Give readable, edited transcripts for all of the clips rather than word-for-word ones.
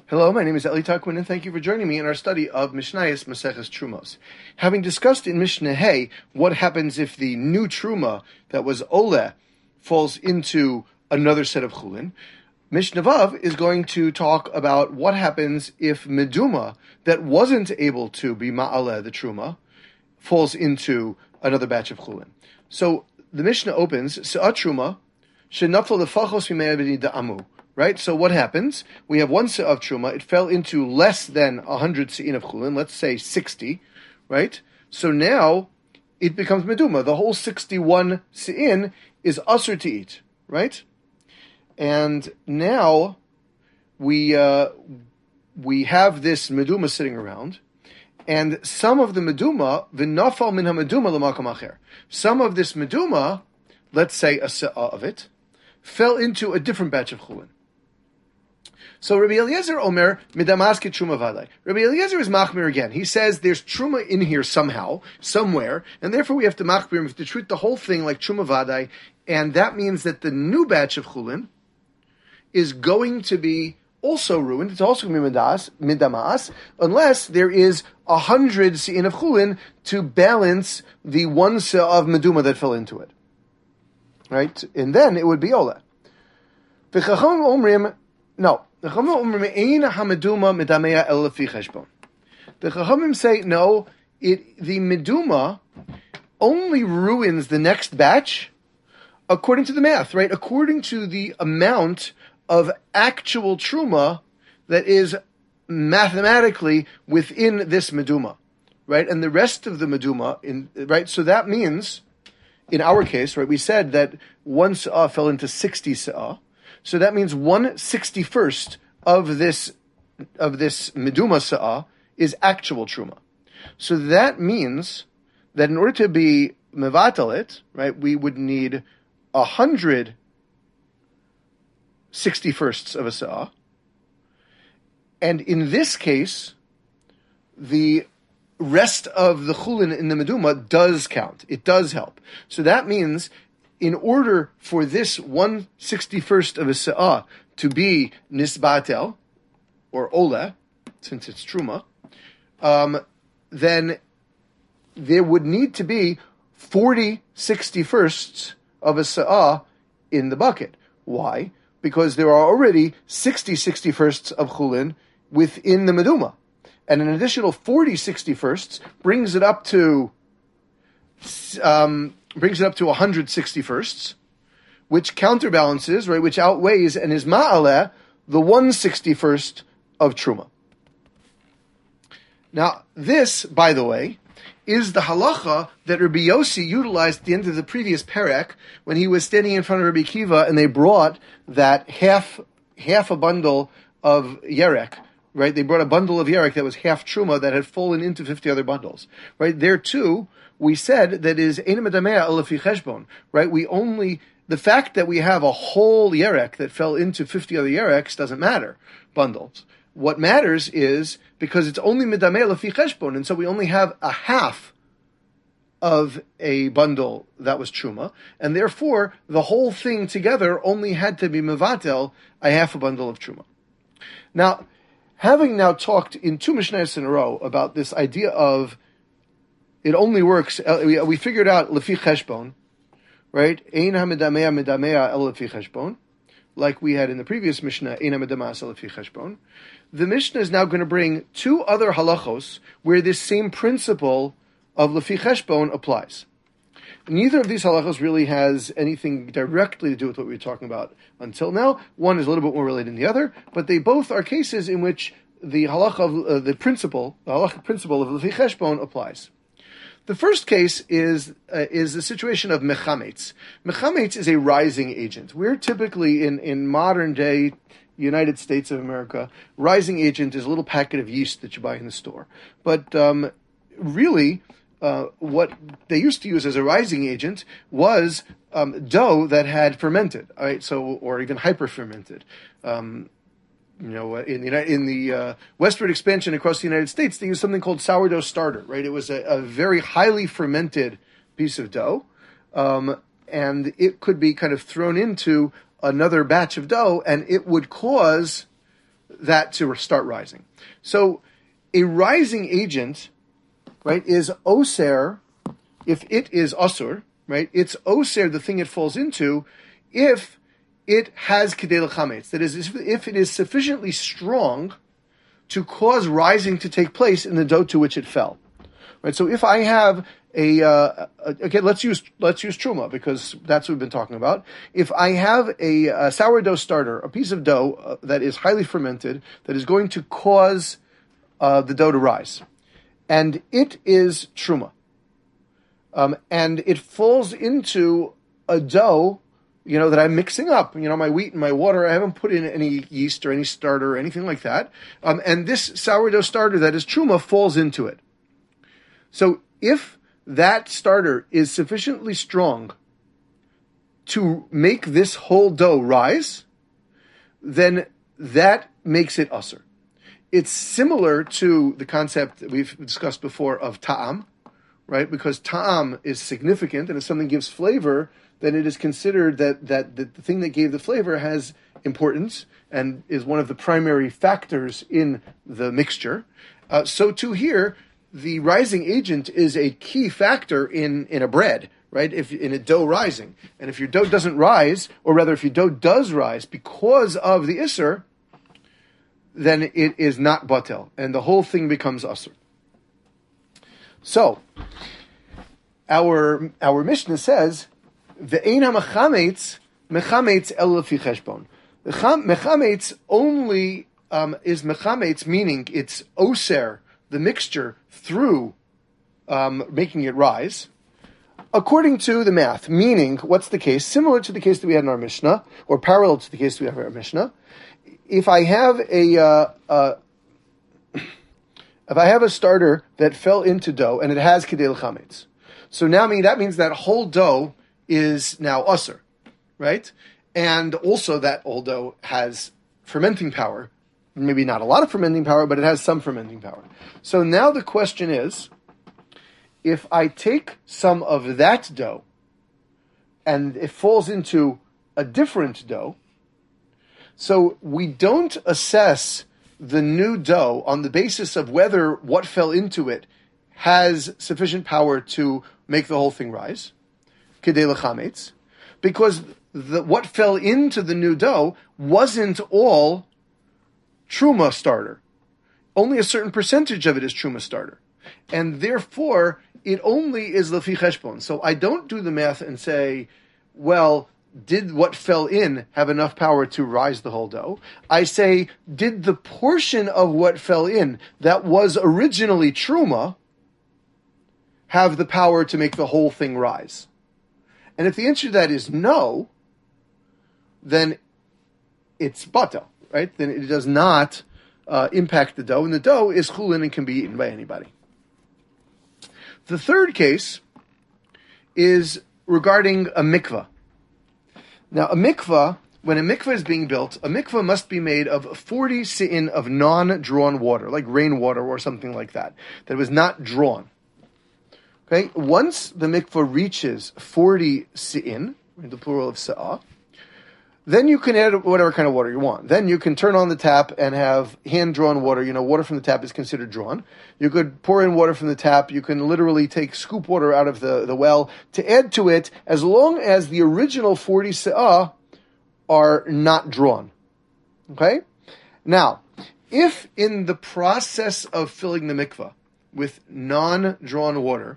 Hello, my name is Eli Takwin, and thank you for joining me in our study of Mishnayos Maseches Trumos. Having discussed in Mishnah Hey what happens if the new Truma that was Oleh falls into another set of Chulin, Mishnah Vav is going to talk about what happens if Meduma that wasn't able to be Ma'aleh, the Truma, falls into another batch of Chulin. So the Mishnah opens, Se'at Truma, Shenafal Lefachos Mimei Da'amu. Right? So what happens? We have one se'ah of truma. It fell into less than 100 se'in of chulin, let's say 60, right? So now it becomes meduma. The whole 61 se'in is asur to eat, right? And now we have this meduma sitting around, and some of the meduma, v'nafal min ha-meduma l'makam acher. Some of this meduma, let's say a se'ah of it, fell into a different batch of chulin. So Rabbi Eliezer Omer midamaske truma vadai. Rabbi Eliezer is machmir again. He says there's truma in here somehow, somewhere, and therefore we have to machmir. We have to treat the whole thing like truma vadai, and that means that the new batch of chulin is going to be also ruined. It's also going to be midamas, unless there is 100 se'in of chulin to balance the one se'ah of meduma that fell into it, right? And then it would be olah. V'chacham omrim no. The Chachamim say, no, the meduma only ruins the next batch according to the math, right? According to the amount of actual truma that is mathematically within this meduma, right? And the rest of the meduma, right? So that means, in our case, right, we said that one se'ah fell into 60 se'ah. So that means 1/61st of this meduma se'ah is actual truma. So that means that in order to be mevatel it, right, we would need 161st of a se'ah. And in this case, the rest of the chulin in the meduma does count. It does help. So that means in order for this 1/61st of a se'ah to be nisbatel, or oleh, since it's truma, then there would need to be 40/61st of a se'ah in the bucket. Why? Because there are already 60/61st of chulin within the meduma. And an additional 40/61st brings it up to 161st, which counterbalances, right, which outweighs and is ma'aleh the 1/61st of truma. Now, this, by the way, is the halacha that Rabbi Yossi utilized at the end of the previous perek when he was standing in front of Rabbi Kiva and they brought that half a bundle of yerek. Right, they brought a bundle of yerek that was half truma that had fallen into 50 other bundles. Right, there too, we said that is ein medamea lefi cheshbon. Right, the fact that we have a whole yerek that fell into 50 other yereks doesn't matter. Bundles. What matters is because it's only medamea lefi cheshbon, and so we only have a half of a bundle that was truma, and therefore the whole thing together only had to be mevatel a half a bundle of truma. Now, having now talked in two Mishnayos in a row about this idea of it only works, we figured out lefi cheshbon, right? Ein ha-medamea medamea el lefi cheshbon, like we had in the previous Mishnah, ein ha-medamas el lefi cheshbon. The Mishnah is now going to bring two other halachos where this same principle of lefi cheshbon applies. Neither of these halachos really has anything directly to do with what we were talking about until now. One is a little bit more related than the other, but they both are cases in which the halacha of the halachic principle of lefi cheshbon applies. The first case is the situation of mechametz. Mechametz is a rising agent. We're typically in modern day United States of America, rising agent is a little packet of yeast that you buy in the store. But really, what they used to use as a rising agent was dough that had fermented, right? So, or even hyper-fermented. In the westward expansion across the United States, they used something called sourdough starter, right? It was a very highly fermented piece of dough, and it could be kind of thrown into another batch of dough, and it would cause that to start rising. So a rising agent, right, is oser, if it is asur, right, it's oser, the thing it falls into, if it has kedei l'chametz. That is, if it is sufficiently strong to cause rising to take place in the dough to which it fell. Right. So if I have again, let's use truma because that's what we've been talking about. If I have a sourdough starter, a piece of dough that is highly fermented, that is going to cause the dough to rise, and it is truma, and it falls into a dough, that I'm mixing up, my wheat and my water. I haven't put in any yeast or any starter or anything like that. And this sourdough starter that is truma falls into it. So if that starter is sufficiently strong to make this whole dough rise, then that makes it usur. It's similar to the concept that we've discussed before of ta'am, right? Because ta'am is significant, and if something gives flavor, then it is considered that the thing that gave the flavor has importance and is one of the primary factors in the mixture. So too here, the rising agent is a key factor in a bread, right? If in a dough rising. And if your dough doesn't rise, or rather if your dough does rise because of the isser, then it is not batel, and the whole thing becomes usur. So, our Mishnah says, Ve'ein ha'mechametz, mechametz el lefi cheshbon. Mechametz only is mechametz, meaning it's oser, the mixture, through making it rise, according to the math. Meaning, what's the case? Similar to the case that we had in our Mishnah, or parallel to the case that we have in our Mishnah. If I have a starter that fell into dough and it has kedei l'chametz, so now that means that whole dough is now usur, right? And also that whole dough has fermenting power. Maybe not a lot of fermenting power, but it has some fermenting power. So now the question is, if I take some of that dough and it falls into a different dough, so we don't assess the new dough on the basis of whether what fell into it has sufficient power to make the whole thing rise, kedei l'chametz, because what fell into the new dough wasn't all truma starter. Only a certain percentage of it is truma starter. And therefore, it only is lefi cheshbon. So I don't do the math and say, well, did what fell in have enough power to rise the whole dough? I say, did the portion of what fell in that was originally truma have the power to make the whole thing rise? And if the answer to that is no, then it's batel, right? Then it does not impact the dough, and the dough is chulin and can be eaten by anybody. The third case is regarding a mikvah. Now, a mikvah, when a mikvah is being built, a mikvah must be made of 40 se'in of non-drawn water, like rainwater or something like that was not drawn. Okay, once the mikvah reaches 40 se'in, the plural of se'ah, then you can add whatever kind of water you want. Then you can turn on the tap and have hand-drawn water. Water from the tap is considered drawn. You could pour in water from the tap. You can literally scoop water out of the well to add to it, as long as the original 40 se'ah are not drawn. Okay? Now, if in the process of filling the mikvah with non-drawn water,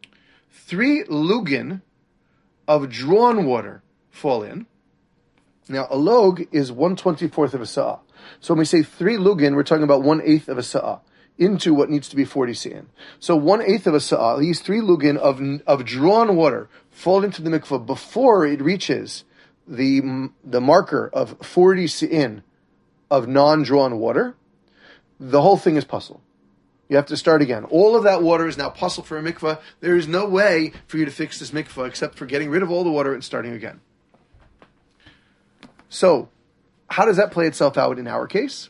3 lugin of drawn water fall in. Now, a log is 1/24 of a sa'ah. So when we say 3 lugin, we're talking about 1/8 of a sa'ah into what needs to be 40 se'in. So 1/8 of a sa'ah, these 3 lugin of drawn water fall into the mikvah before it reaches the marker of 40 se'in of non-drawn water. The whole thing is pasul. You have to start again. All of that water is now pasul for a mikvah. There is no way for you to fix this mikvah except for getting rid of all the water and starting again. So, how does that play itself out in our case?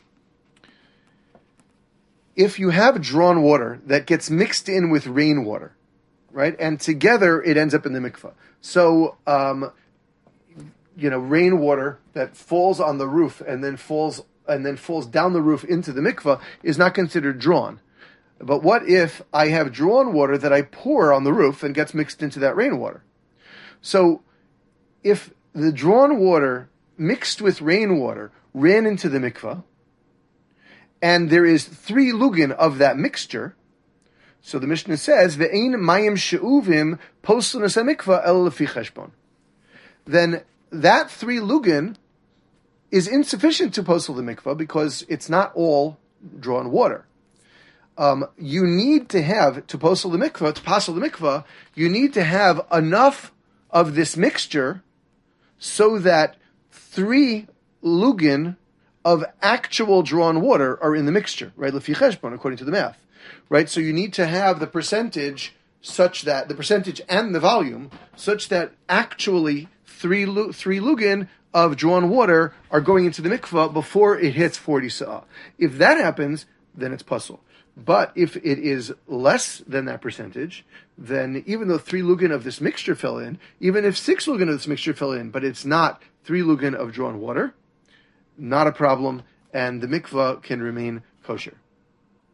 If you have drawn water that gets mixed in with rainwater, right, and together it ends up in the mikvah. So, rainwater that falls on the roof and then falls and then falls down the roof into the mikvah is not considered drawn. But what if I have drawn water that I pour on the roof and gets mixed into that rainwater? So if the drawn water mixed with rainwater ran into the mikvah, and there is 3 lugin of that mixture, so the Mishnah says, "Ve'ein mayim she'uvim poslunas hamikvah el lefi cheshbon." Then that 3 lugin is insufficient to posel the mikvah because it's not all drawn water. You need to have, to posel the mikvah, you need to have enough of this mixture so that 3 lugin of actual drawn water are in the mixture, right? Lefi cheshbon, according to the math, right? So you need to have the percentage such that, the percentage and the volume, such that actually 3 lugin of drawn water are going into the mikvah before it hits 40 sa'ah. If that happens, then it's puzzle. But if it is less than that percentage, then even though 3 lugin of this mixture fell in, even if 6 lugin of this mixture fell in, but it's not 3 lugin of drawn water, not a problem, and the mikvah can remain kosher.